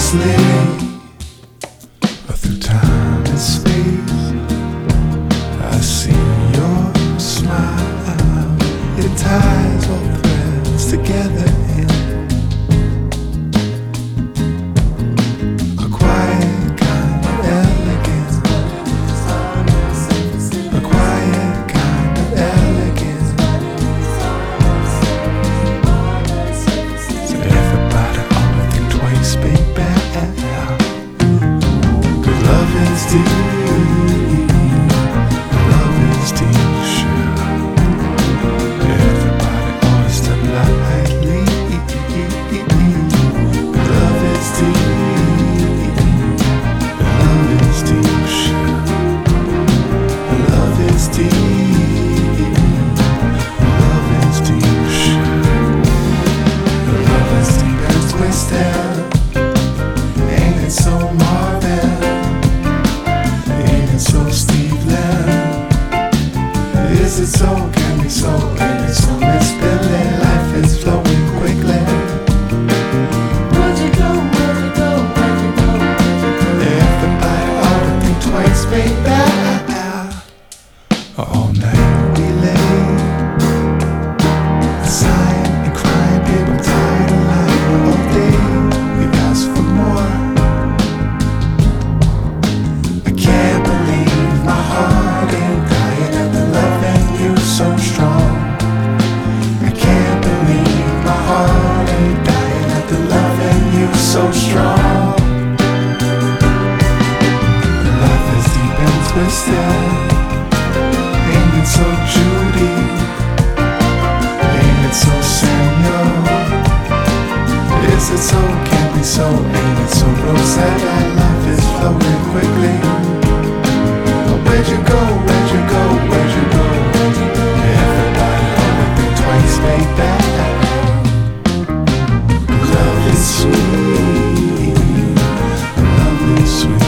endlessly through time and space. I see your smile, it ties all threads together in a quiet kind of elegance, a quiet kind of elegance. So everybody always think twice, baby. Good love is deep, love is deep, sure. Everybody always step lightly. Love is deep, love is deep, sure. Love is deep, love is deep, sure. Love is deep and twisted. Ain't it so Marvin? Ain't it so Steve-Land? Is it so? Can be so? Ain't it so Miss Billy? Life is flowing quickly. Where'd you go? Where'd you go? Where'd you go? Everybody ought to think twice, baby. All night we lay, sighing and crying, baby, I'm tired of lying all day. We ask for more. I can't believe my heart ain't dying after loving you so strong. I can't believe my heart ain't dying after loving you so strong. Life is deep and twisted. Ain't it so Judy? Ain't it so Samuel? Is it so? Can't be so. Ain't it so Rosetta? Life is flowing quickly. Where'd you go? Where'd you go? Where'd you go? Everybody always think twice, baby. Love is sweet. Love is sweet.